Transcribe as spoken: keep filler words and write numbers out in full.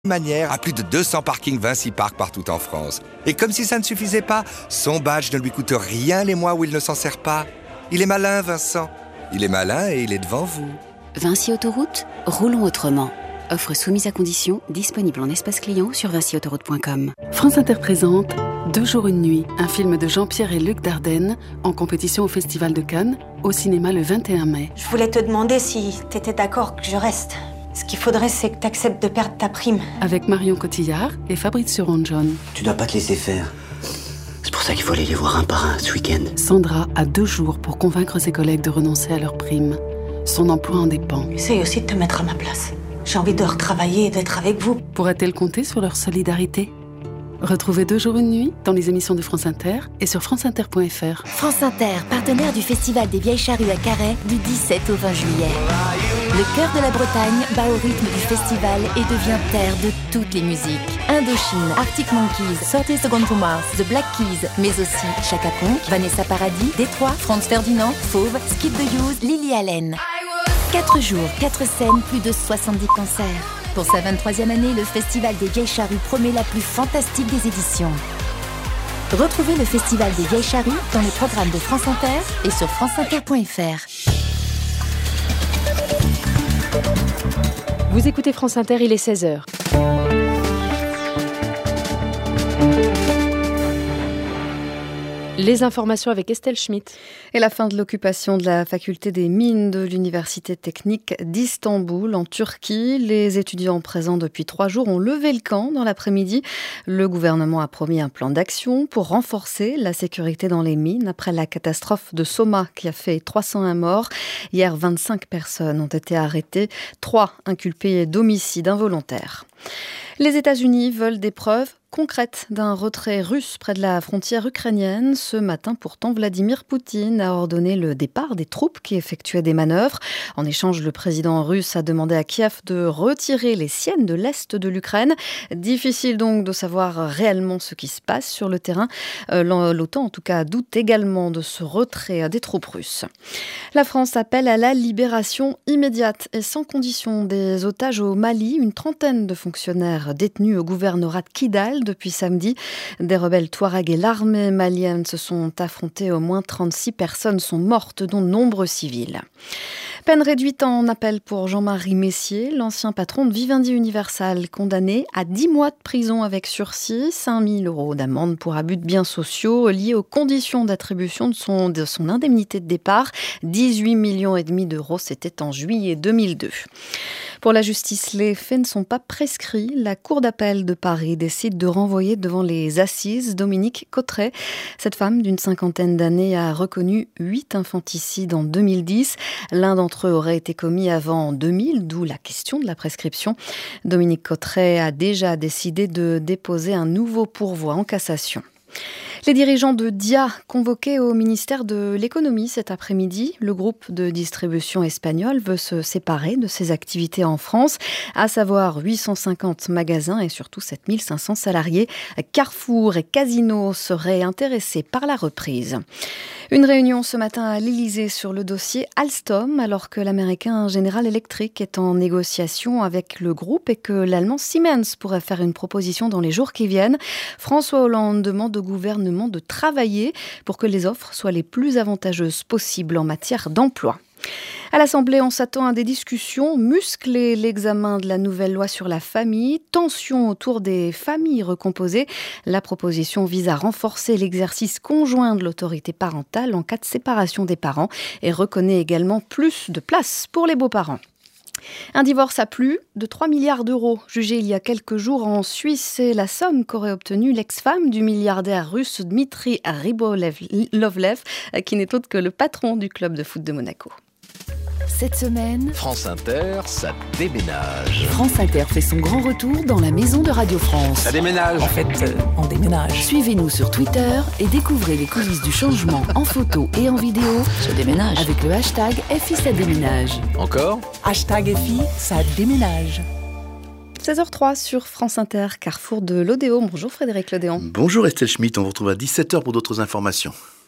manière à plus de deux cents parkings Vinci Park partout en France. Et comme si ça ne suffisait pas, son badge ne lui coûte rien les mois où il ne s'en sert pas. Il est malin, Vincent. Il est malin et il est devant vous. Vinci Autoroute, roulons autrement. Offre soumise à conditions, disponible en espace client sur vinci autoroute point com. France Inter présente Deux jours une nuit, un film de Jean-Pierre et Luc Dardenne, en compétition au Festival de Cannes, au cinéma le vingt et un mai. Je voulais te demander si t'étais d'accord que je reste. Ce qu'il faudrait, c'est que t'acceptes de perdre ta prime. Avec Marion Cotillard et Fabrizio Rongione. Tu dois pas te laisser faire. C'est pour ça qu'il faut aller les voir un par un ce week-end. Sandra a deux jours pour convaincre ses collègues de renoncer à leur prime. Son emploi en dépend. Essaye aussi de te mettre à ma place. J'ai envie de retravailler et d'être avec vous. Pourra-t-elle compter sur leur solidarité ? Retrouvez Deux jours une nuit dans les émissions de France Inter et sur franceinter point f r. France Inter, partenaire du Festival des Vieilles Charrues à Carhaix du dix-sept au vingt juillet. Le cœur de la Bretagne bat au rythme du festival et devient terre de toutes les musiques. Indochine, Arctic Monkeys, thirty Seconds to Mars, The Black Keys, mais aussi Chaka Ponk, Vanessa Paradis, Détroit, Franz Ferdinand, Fauve, Skip the Use, Lily Allen. Quatre jours, quatre scènes, plus de soixante-dix concerts. Pour sa vingt-troisième année, le Festival des Vieilles Charrues promet la plus fantastique des éditions. Retrouvez le Festival des Vieilles Charrues dans les programmes de France Inter et sur franceinter point f r. Vous écoutez France Inter, il est seize heures. Les informations avec Estelle Schmitt. Et la fin de l'occupation de la faculté des mines de l'Université technique d'Istanbul en Turquie. Les étudiants présents depuis trois jours ont levé le camp dans l'après-midi. Le gouvernement a promis un plan d'action pour renforcer la sécurité dans les mines après la catastrophe de Soma qui a fait trois cent un morts. Hier, vingt-cinq personnes ont été arrêtées, trois inculpées d'homicide involontaire. Les États-Unis veulent des preuves concrète d'un retrait russe près de la frontière ukrainienne. Ce matin, pourtant, Vladimir Poutine a ordonné le départ des troupes qui effectuaient des manœuvres. En échange, le président russe a demandé à Kiev de retirer les siennes de l'est de l'Ukraine. Difficile donc de savoir réellement ce qui se passe sur le terrain. L'OTAN, en tout cas, doute également de ce retrait des troupes russes. La France appelle à la libération immédiate et sans condition des otages au Mali. Une trentaine de fonctionnaires détenus au gouvernorat de Kidal depuis samedi. Des rebelles Touaregs et l'armée malienne se sont affrontés. Au moins trente-six personnes sont mortes, dont de nombreux civils. Peine réduite en appel pour Jean-Marie Messier, l'ancien patron de Vivendi Universal, condamné à dix mois de prison avec sursis, cinq mille euros d'amende pour abus de biens sociaux liés aux conditions d'attribution de son, de son indemnité de départ. dix-huit millions et demi d'euros, c'était en juillet deux mille deux. Pour la justice, les faits ne sont pas prescrits. La Cour d'appel de Paris décide de renvoyer devant les assises Dominique Cotret. Cette femme d'une cinquantaine d'années a reconnu huit infanticides en deux mille dix. L'un d'entre eux aurait été commis avant deux mille, d'où la question de la prescription. Dominique Cotret a déjà décidé de déposer un nouveau pourvoi en cassation. Les dirigeants de Dia convoqués au ministère de l'économie cet après-midi. Le groupe de distribution espagnol veut se séparer de ses activités en France, à savoir huit cent cinquante magasins et surtout sept mille cinq cents salariés. Carrefour et Casino seraient intéressés par la reprise. Une réunion ce matin à l'Élysée sur le dossier Alstom, alors que l'américain General Electric est en négociation avec le groupe et que l'allemand Siemens pourrait faire une proposition dans les jours qui viennent. François Hollande demande au gouvernement de travailler pour que les offres soient les plus avantageuses possibles en matière d'emploi. À l'Assemblée, on s'attend à des discussions musclées. L'examen de la nouvelle loi sur la famille, tension autour des familles recomposées. La proposition vise à renforcer l'exercice conjoint de l'autorité parentale en cas de séparation des parents et reconnaît également plus de place pour les beaux-parents. Un divorce à plus de trois milliards d'euros. Jugé il y a quelques jours en Suisse, c'est la somme qu'aurait obtenue l'ex-femme du milliardaire russe Dmitri Ribolovlev, qui n'est autre que le patron du club de foot de Monaco. Cette semaine, France Inter, ça déménage. France Inter fait son grand retour dans la maison de Radio France. Ça déménage. En fait, euh, on déménage. Suivez-nous sur Twitter et découvrez les coulisses du changement en photo et en vidéo. Ça déménage. Avec le hashtag F I ça déménage. Encore ? Hashtag F I, ça déménage. seize heures zéro trois sur France Inter, carrefour de l'Odéon. Bonjour Frédéric Lodéon. Bonjour Estelle Schmitt, on vous retrouve à dix-sept heures pour d'autres informations.